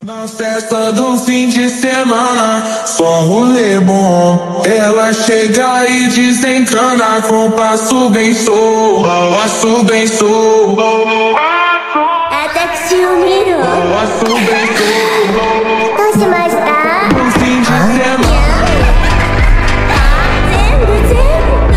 Na festa do fim de semana, só rolê bom. Ela chega e desencana com passo bem solto, passo bem solto. Ataque Umiro. Passo bem solto. どうしました？ No fim de semana. 全部全部。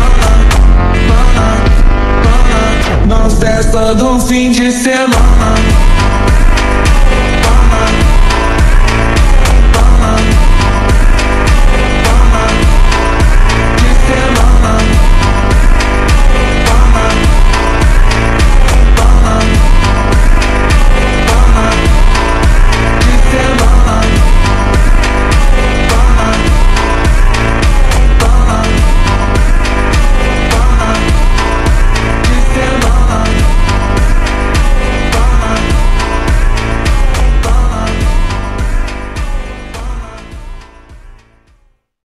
Do fim de semana.